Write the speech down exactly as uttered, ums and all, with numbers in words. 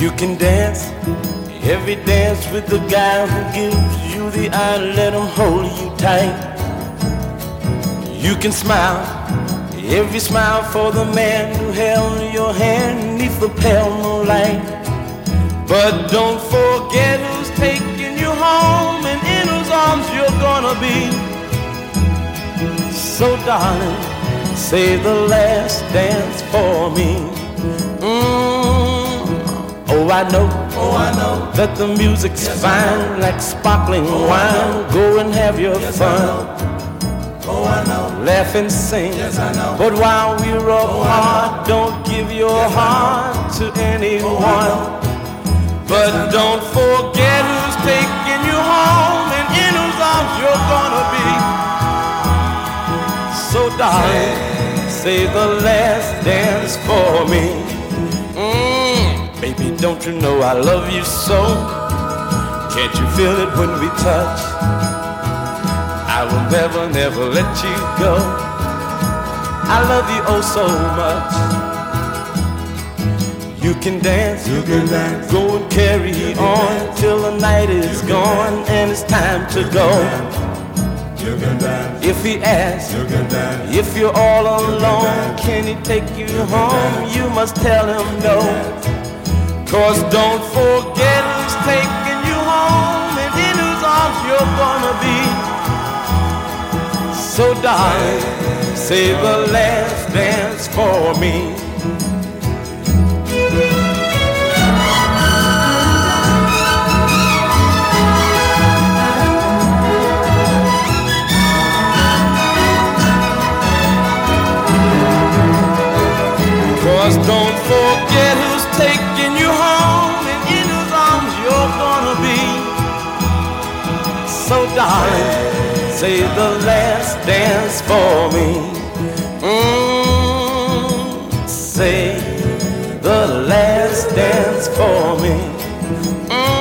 You can dance every dance with the guy who gives you the eye. Let him hold you tight. You can smile every smile for the man who held your hand neath the pale moonlight. But don't forget who's taking you home and in whose arms you're gonna be. So darling, say the last dance for me. Mm. Oh, I know, oh, I know that the music's yes, fine, like sparkling oh, wine. Go and have your yes, fun. Oh, I know. Laugh and sing. Yes, I know. But while we're apart, oh, don't give your yes, heart to anyone. Oh, but yes, don't forget who's taking you home and in whose arms you're gonna be. So darling, say the last dance for me. Mm, baby, don't you know I love you so? Can't you feel it when we touch? I will never, never let you go. I love you oh so much. You can dance, you can dance, go and carry on dance, till the night is gone dance, and it's time to go. You can dance. If he asks, you can dance. If you're all alone, you can he take you you home? Dance. You must tell him no. Cause don't forget who's taking you home and in whose arms you're gonna be. So darling, say the last dance for me. Cause don't forget who's taking you home and in whose arms you're gonna be. So darling, say the last dance for me. Mm, say the last dance for me. Mm.